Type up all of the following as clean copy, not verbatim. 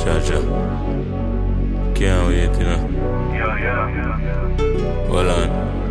Jaja. Can't wait, you know. Hold on.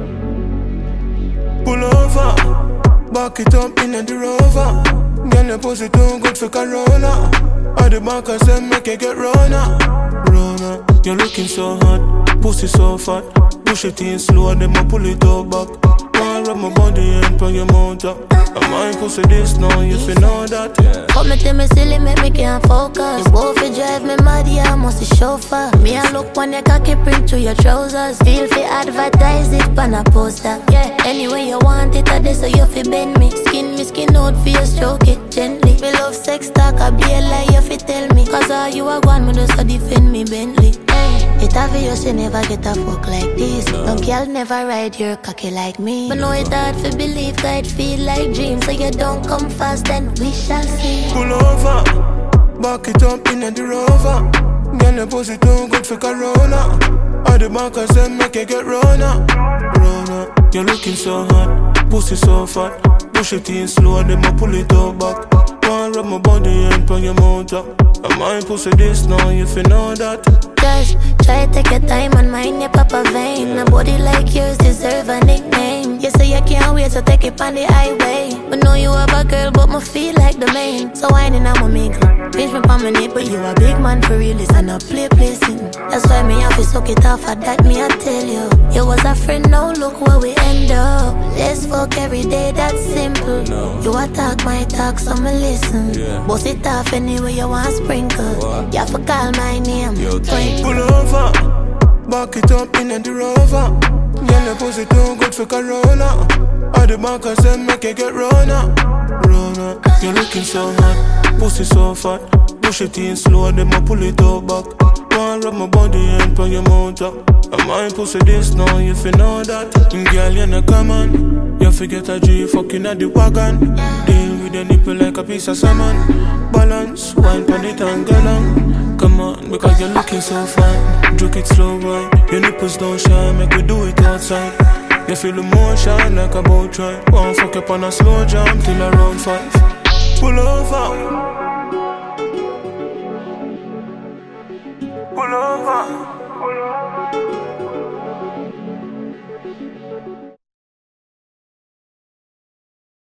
Pull over, back it up in the rover. Girl, your pussy too good for Corona. At the back I said make it get Rona. Rona, you're looking so hot, pussy so fat. Push it in slow, then I pull it all back. Wanna rub my body and put your mouth up. I might pussy this now, if you know that. Come me tell me silly, make me can't focus. You both you drive me mad, yeah, I must be chauffeur. Me I look on your cocky print through your trousers. Feel fi advertise it pan a poster. Yeah, anyway you want it, I so you fi bend me. Skin out for you, stroke it gently. Me love sex talk, I be a lie, you fi tell me. Cause all you are gone, me just so defend me Bentley. It obvious you never get a fuck like this. No girl never ride your cocky like me. But know it hard to believe that it feel like dreams. So you don't come fast, then we shall see. Pull over, back it up in the rover. Girl, your pussy too good for Corona. At the back I said make it get Rona. Rona, you're looking so hot, pussy so fat. Push it in slow, then I pull it all back. Wanna rub my body and put your mouth up. I might pussy this now, if you know that. Just try to take your time and mind your papa vein. A body like yours deserve a nickname. You say you can't wait to take it on the highway. But know you have a girl, but me feel like the main. So whining I'm a mingle. Pinch me on my knee, but you a big man for real. It's not play placing. That's why me have to suck it off. At that me I tell you. You was a friend, now look where we end up. Let's fuck every day, that's simple. You attack my talk, so me listen. Bust it off anyway you want sprinkle. You have to call my name. Pull over, back it up in the rover. Girl, your pussy too good for Corona. At the back I said make it get Rona. Rona, you're looking so hot, pussy so fat. Push it in slow, then I pull it all back. Wanna rub my body and put your mouth up. I might pussy this now, if you know that. Girl, you're not common. You forget a G fucking at the wagon. Deal with the nipple like a piece of salmon. Balance, wine pan it and galang. Come on, because you're looking so fine. Juke it slow, boy. Your nipples don't shine, make we do it outside. You feel emotion like a boat ride. Wanna fuck up on a slow jump till around 5. Pull over. Pull over.